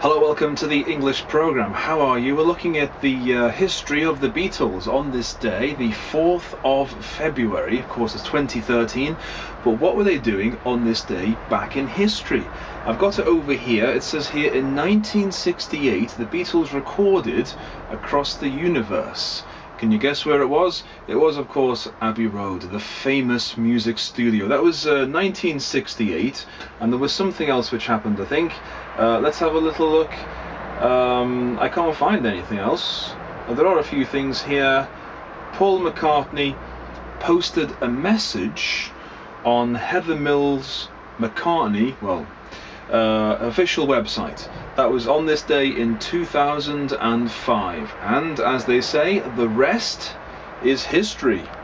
Hello, welcome to the English program. How are you? We're looking at the history of the Beatles on this day, the 4th of February. Of course, it's 2013, but what were they doing on this day back in history? I've got it over here. It says here in 1968, the Beatles recorded Across the Universe. Can you guess where it was? It was, of course, Abbey Road, the famous music studio. That was 1968, and there was something else which happened, I think. Let's have a little look. I can't find anything else. There are a few things here. Paul McCartney posted a message on Heather Mills McCartney, official website. That was on this day in 2005. And as they say, the rest is history.